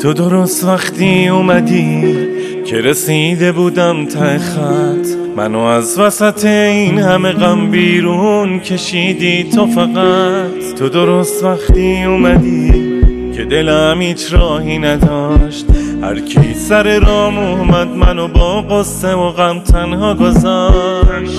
تو درست وقتی اومدی که رسیده بودم ته خط، منو از وسط این همه غم بیرون کشیدی تو فقط. تو درست وقتی اومدی که دلم هیچ راهی نداشت، هر کی سر رام اومد منو با قصه و غم تنها گذاشت.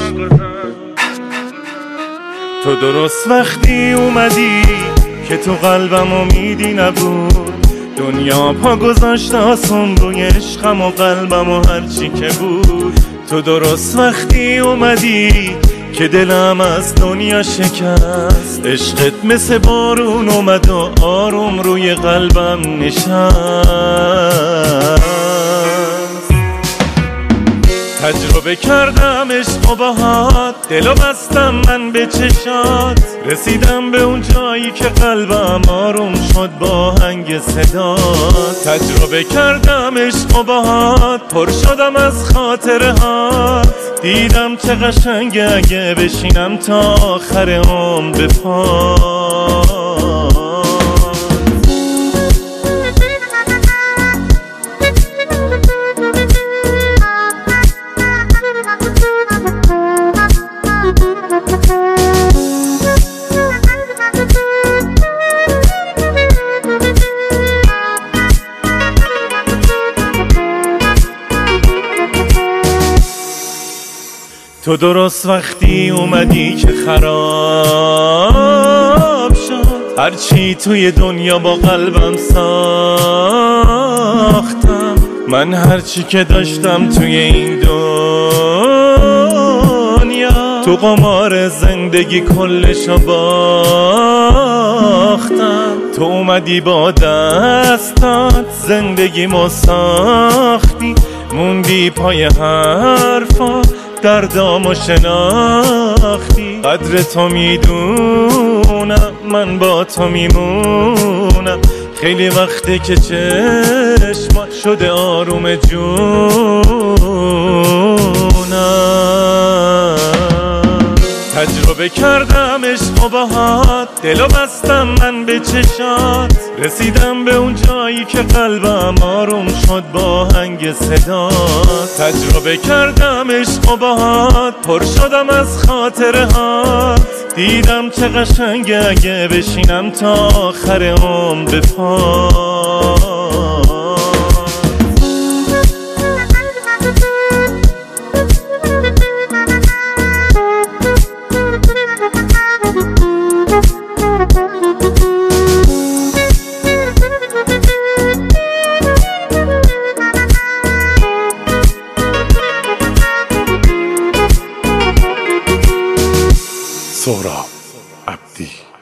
تو درست وقتی اومدی که تو قلبم امیدی نبود، دنیا پا گذاشت آسون روی عشقم و قلبم و هرچی که بود. تو درست وقتی اومدی که دلم از دنیا شکست، عشقت مثل بارون اومد و آروم روی قلبم نشست. تجربه کردم عشق و باهات، دلو بستم من به چشات، رسیدم به اون جایی که قلبم آروم شد با آهنگ صدات. تجربه کردم عشق و باهات، پر شدم از خاطره هات، دیدم چه قشنگه اگه بشینم تا آخر عمر به پات. تو درست وقتی اومدی که خراب شد هرچی توی دنیا با قلبم ساختم. من هرچی که داشتم توی این دنیا، تو قمار زندگی کلشو باختم. تو اومدی با دستات زندگیمو ساختی، موندی پای حرفا دردامو شناختی. قدر تو میدونم من با تو میمونم، خیلی وقته که چشمات شده آروم جونم. تجربه کردم عشق و باهات، دلو بستم من به چشات، رسیدم به اون جایی که قلبم آروم شد با آهنگ صدات. تجربه کردم عشق و باهات، پر شدم از خاطره هات، دیدم چه قشنگه اگه بشینم تا آخر عمر به پات. سهراب عبدی.